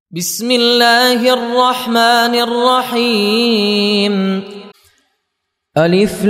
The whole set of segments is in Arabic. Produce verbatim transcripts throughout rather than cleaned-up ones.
بسم الله الرحمن الرحيم. ألف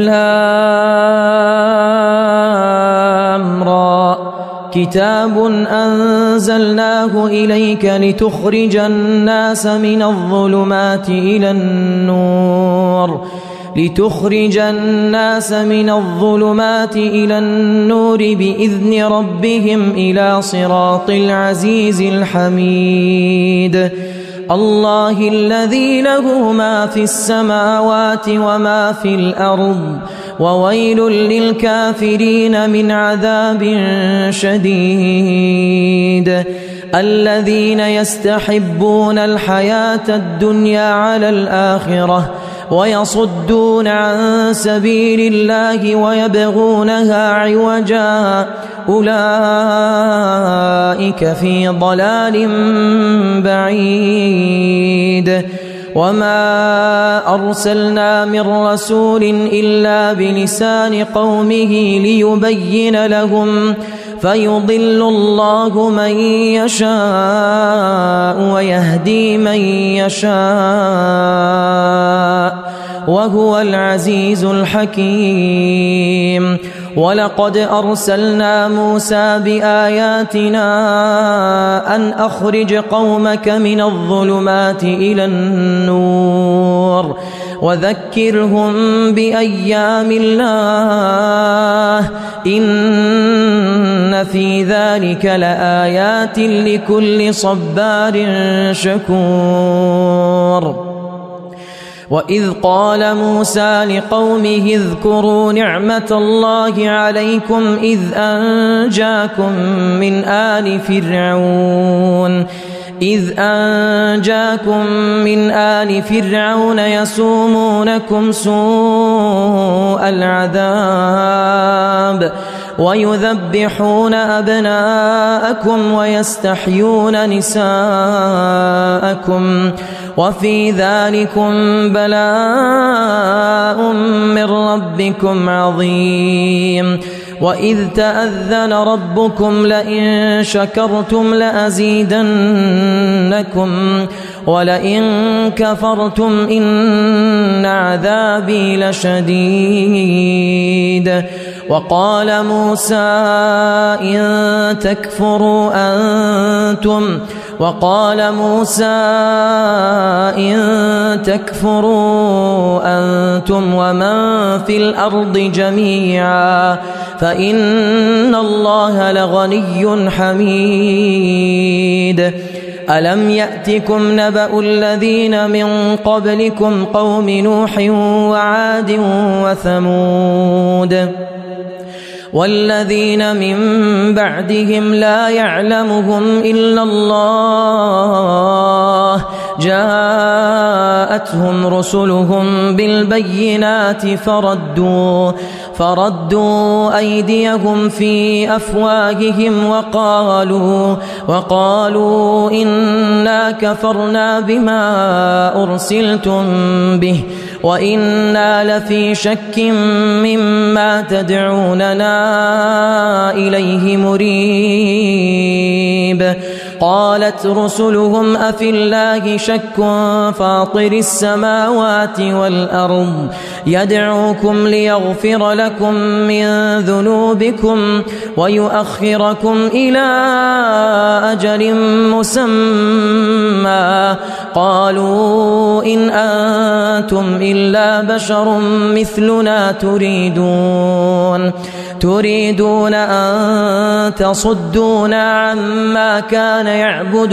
لام را كتاب أنزلناه إليك لتخرج الناس من الظلمات إلى النور لتخرج الناس من الظلمات إلى النور بإذن ربهم إلى صراط العزيز الحميد. الله الذي له ما في السماوات وما في الأرض وويل للكافرين من عذاب شديد. الذين يستحبون الحياة الدنيا على الآخرة ويصدون عن سبيل الله ويبغونها عوجا أولئك في ضلال بعيد. وما أرسلنا من رسول إلا بلسان قومه ليبين لهم فيضل الله من يشاء ويهدي من يشاء وهو العزيز الحكيم. ولقد أرسلنا موسى بآياتنا أن أخرج قومك من الظلمات إلى النور وذكرهم بأيام الله إن في ذلك لآيات لكل صبار شكور. وإذ قال موسى لقومه اذكروا نعمة الله عليكم إذ أنجاكم من آل فرعون إذ أنجاكم من آل فرعون يسومونكم سوء العذاب ويذبحون أبناءكم ويستحيون نساءكم وفي ذلكم بلاء من ربكم عظيم. وإذ تأذن ربكم لئن شكرتم لأزيدنكم ولئن كفرتم إن عذابي لشديد. وقال موسى إن تكفروا أنتم وقال موسى إن تكفروا أنتم ومن في الأرض جميعا فإن الله لغني حميد. ألم يأتكم نبأ الذين من قبلكم قوم نوح وعاد وثمود والذين من بعدهم لا يعلمهم إلا الله جاءتهم رسلهم بالبينات فردوا فردوا أيديهم في أفواههم وقالوا وقالوا إنا كفرنا بما أرسلتم به وإنا لفي شك مما تدعوننا إليه مريب. قالت رسلهم أفي الله شك فاطر السماوات والأرض يدعوكم ليغفر لكم من ذنوبكم ويؤخركم إلى أجل مسمى قالوا إن أنتم إلا بشر مثلنا تريدون تريدون أن تصدونا عما كان يعبد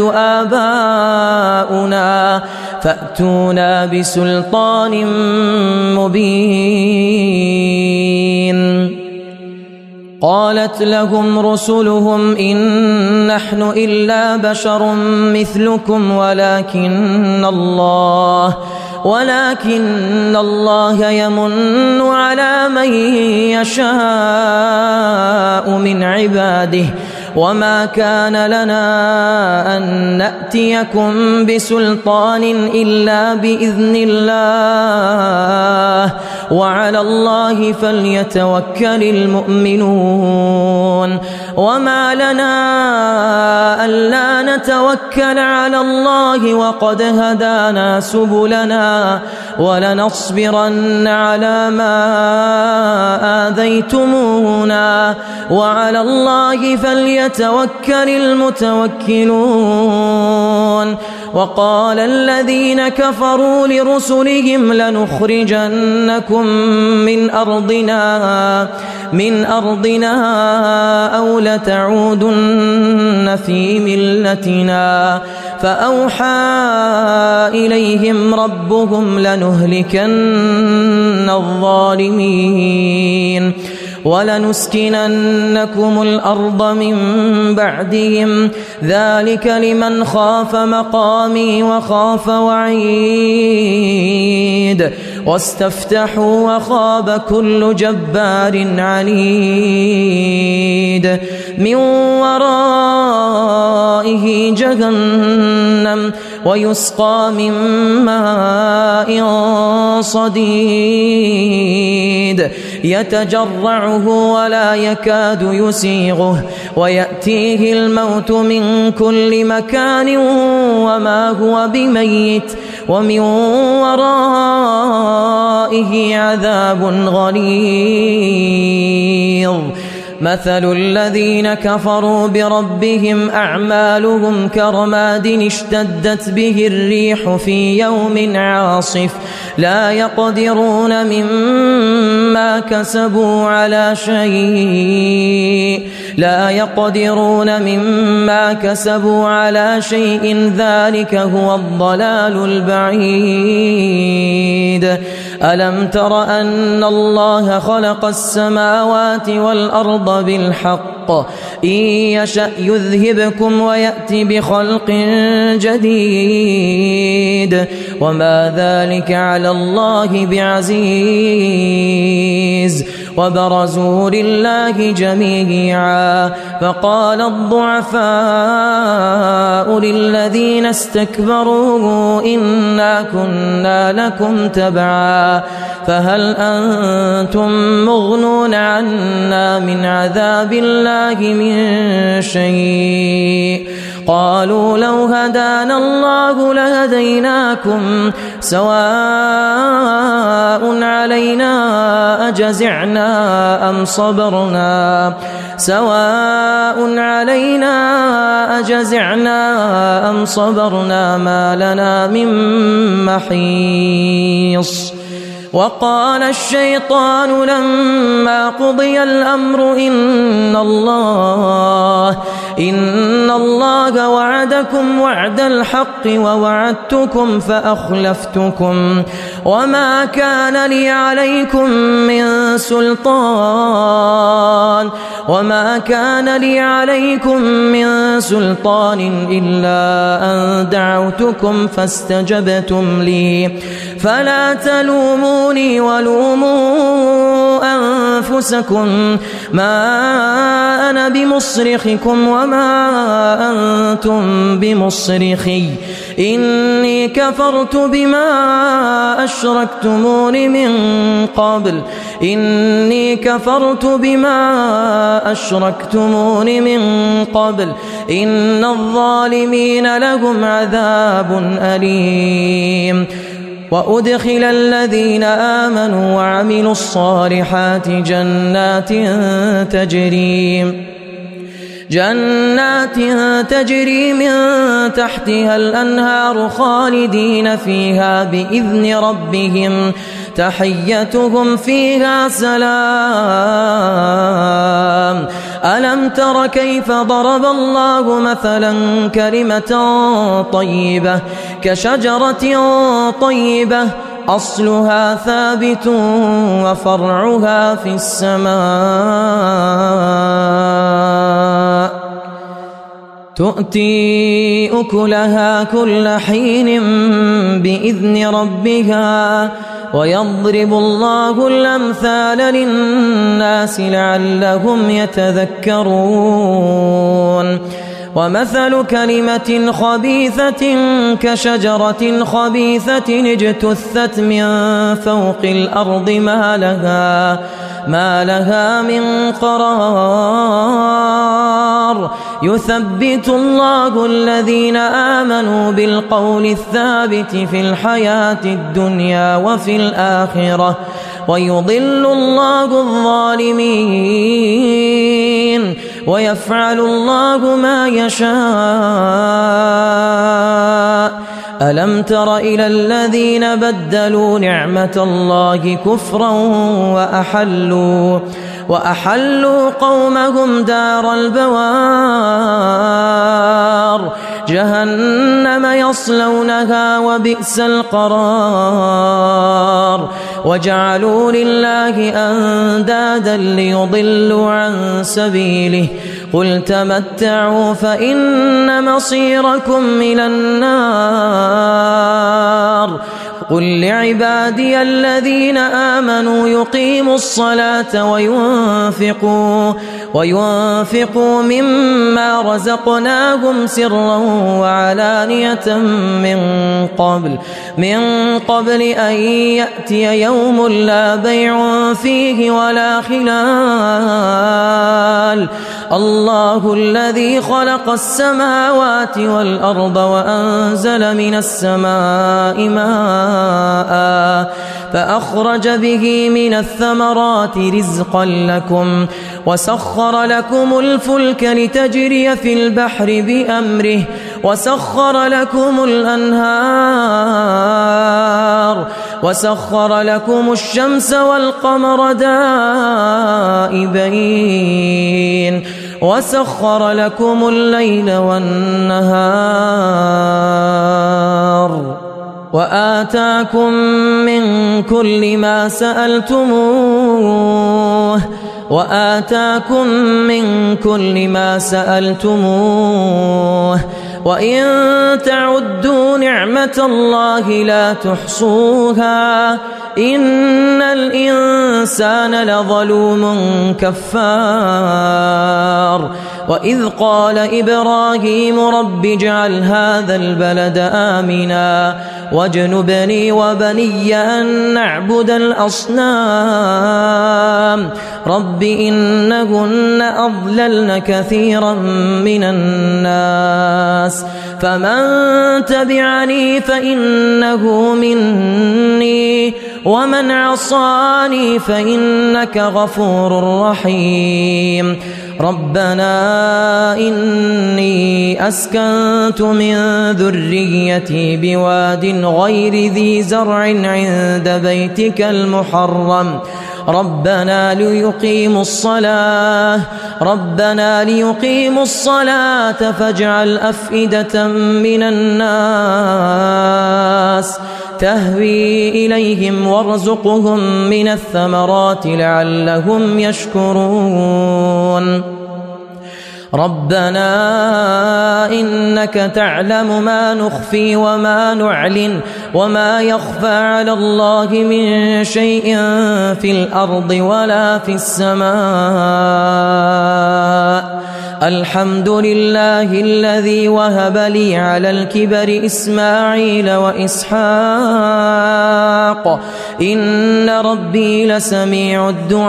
آباؤنا فأتونا بسلطان مبين. قالت لهم رسلهم إن نحن إلا بشر مثلكم ولكن الله ولكن الله يمن على من يشاء من عباده وما كان لنا أن نأتيكم بسلطان إلا بإذن الله وعلى الله فليتوكل المؤمنون. وما لنا ألا نتوكل على الله وقد هدانا سبلنا ولنصبرن على ما آذيتمونا وعلى الله فليتوكل المتوكلون. وقال الذين كفروا لرسلهم لنخرجنكم من أرضنا من أرضنا أو لتعودن في ملتنا فأوحى إليهم ربهم لنهلكن الظالمين ولنسكننكم الأرض من بعدهم ذلك لمن خاف مقامي وخاف وعيد واستفتحوا وخاب كل جبار عنيد من ورائه جهنم ويسقى من ماء صديد يتجرعه ولا يكاد يسيغه ويأتيه الموت من كل مكان وما هو بميت ومن ورائه عذاب غليظ. مثل الذين كفروا بربهم أعمالهم كرماد اشتدت به الريح في يوم عاصف لا يقدرون مما كسبوا على شيء لا يقدرون مما كسبوا على شيء ذلك هو الضلال البعيد. ألم تر أن الله خلق السماوات والأرض بالحق إن يشأ يذهبكم ويأتي بخلق جديد وما ذلك على الله بعزيز. وبرزوا لله جميعا فقال الضعفاء للذين استكبروا إنا كنا لكم تبعا فهل أنتم مغنون عنا من عذاب الله من شيء قالوا لو هدانا الله لهديناكم سواء علينا أجزعنا أم صبرنا سواء علينا أجزعنا أم صبرنا ما لنا من محيص. وقال الشيطان لما قضي الأمر إن الله إن الله وعدكم وعد الحق ووعدتكم فأخلفتكم وما كان لي عليكم من سلطان وما كان لي عليكم من سلطان إلا أن دعوتكم فاستجبتم لي فلا تلوموني ولوموا أنفسكم ما أنا بمصرخكم وما أنتم بمصرخي إني كفرت بما أشركتمون من قبل إني كفرت بما أشركتمون من قبل إن الظالمين لهم عذاب أليم. وأدخل الذين آمنوا وعملوا الصالحات جنات تجري جنات تجري من تحتها الأنهار خالدين فيها بإذن ربهم تحيتهم فيها سلام. ألم تر كيف ضرب الله مثلا كلمة طيبة كشجرة طيبة أصلها ثابت وفرعها في السماء تؤتي أكلها كل حين بإذن ربها ويضرب الله الأمثال للناس لعلهم يتذكرون. ومثل كلمة خبيثة كشجرة خبيثة اجتثت من فوق الأرض ما لها ما لها من قرار يثبت الله الذين آمنوا بالقول الثابت في الحياة الدنيا وفي الآخرة ويضل الله الظالمين ويفعل الله ما يشاء. ألم تر إلى الذين بدلوا نعمة الله كفرا وأحلوا وأحلوا قومهم دار البوار جهنم يصلونها وبئس القرار وجعلوا لله أندادا ليضلوا عن سبيله قل تمتعوا فإن مصيركم إلى النار. قل لعبادي الذين آمنوا يقيموا الصلاة وينفقوا وينفقوا مما رزقناهم سرا وعلانية من قبل من قبل أن يأتي يوم لا بيع فيه ولا خلال. الله الذي خلق السماوات والأرض وأنزل من السماء ماء فأخرج به من الثمرات رزقا لكم وسخر لكم الفلك لتجري في البحر بأمره وسخر لكم الأنهار وسخر لكم الشمس والقمر دائبين وسخر لكم الليل والنهار وآتاكم من كل ما سألتموه وآتاكم من كل ما سألتموه وإن تعدوا نعمة الله لا تحصوها إن الإنسان لظلوم كفار. وإذ قال إبراهيم رب اجعل هذا البلد آمنا واجنبني وبني أن نعبد الأصنام رب إنهن أضللن كثيرا من الناس فمن تبعني فإنه مني ومن عصاني فإنك غفور رحيم. ربنا إني أسكنت من ذريتي بواد غير ذي زرع عند بيتك المحرم ربنا ليقيموا الصلاة ربنا ليقيموا الصلاة فاجعل أفئدة من الناس تهوي إليهم وارزقهم من الثمرات لعلهم يشكرون. ربنا إنك تعلم ما نخفي وما نعلن وما يخفى على الله من شيء في الأرض ولا في السماء. الحمد لله الذي وهب لي على الكبر إسماعيل وإسحاق إن ربي لسميع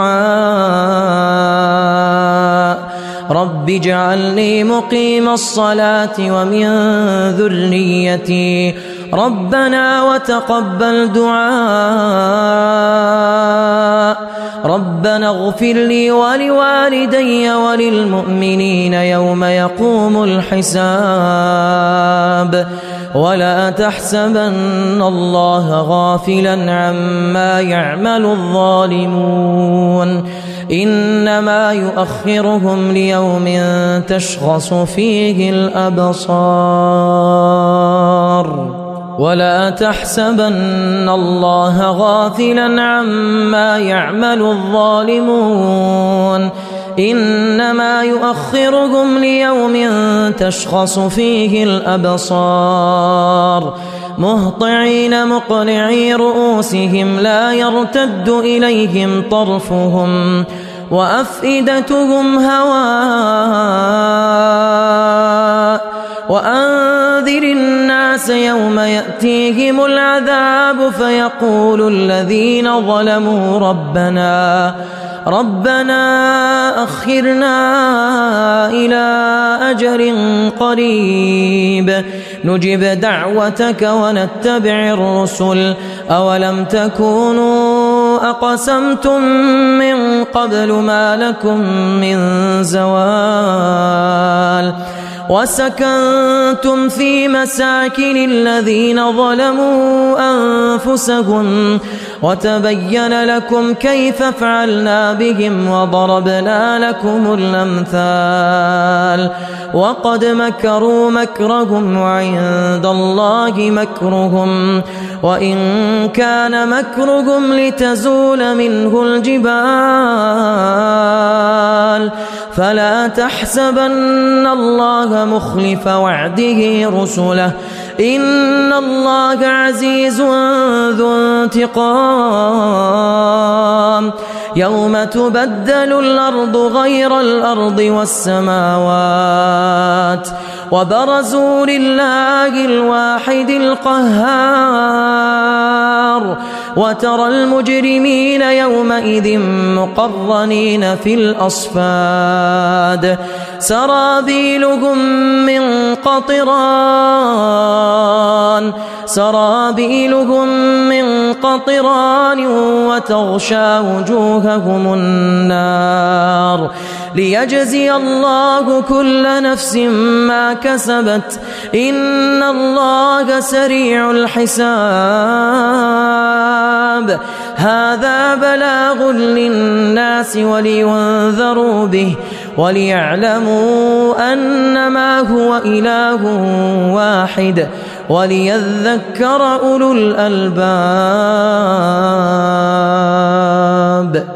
الدعاء. رب اجعلني مقيم الصلاة ومن ذريتي ربنا وتقبل دعاء. ربنا اغفر لي ولوالدي وللمؤمنين يوم يقوم الحساب. ولا تحسبن الله غافلا عما يعمل الظالمون إنما يؤخرهم ليوم تشخص فيه الأبصار. ولا تحسبن الله غافلا عما يعمل الظالمون إنما يؤخرهم ليوم تشخص فيه الأبصار مهطعين مقنعي رؤوسهم لا يرتد إليهم طرفهم وأفئدتهم هواء. وأنذر الناس يوم يأتيهم العذاب فيقول الذين ظلموا ربنا ربنا أخرنا إلى أجل قريب نجب دعوتك ونتبع الرسل أولم تكونوا أقسمتم من قبل ما لكم من زوال وسكنتم في مساكن الذين ظلموا أنفسهم وتبين لكم كيف فعلنا بهم وضربنا لكم الأمثال وقد مكروا مكرهم وعند الله مكرهم وإن كان مكرهم لتزول منه الجبال فلا تحسبن الله مخلف وعده رسله إن الله عزيز ذو انتقام يوم تبدل الأرض غير الأرض والسماوات وبرزوا لله الواحد القهار وترى المجرمين يومئذ مقرنين في الأصفاد سرابيلهم من قطران سرابيلهم من قطران وتغشى وجوههم النار ليجزي الله كل نفس ما كسبت إن الله سريع الحساب هذا بلاغ للناس ولينذروا به وليعلموا أنما هو إله واحد وليذكر أولو الألباب.